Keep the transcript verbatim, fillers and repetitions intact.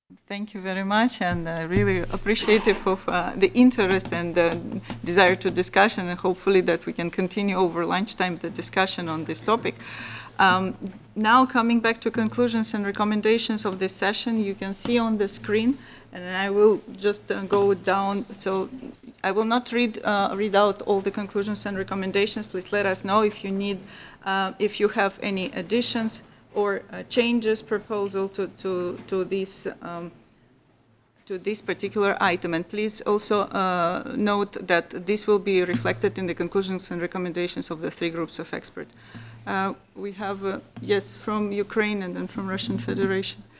Thank you very much, and uh, really appreciative of uh, the interest and the desire to discussion, and hopefully that we can continue over lunchtime the discussion on this topic. Um, now coming back to conclusions and recommendations of this session, you can see on the screen, and I will just uh, go down. So I will not read uh, read out all the conclusions and recommendations. Please let us know if you need, uh, if you have any additions or uh, changes proposal to to to these. Um, to this particular item. And please also uh, note that this will be reflected in the conclusions and recommendations of the three groups of experts. Uh, we have, uh, yes, from Ukraine and then from Russian Federation.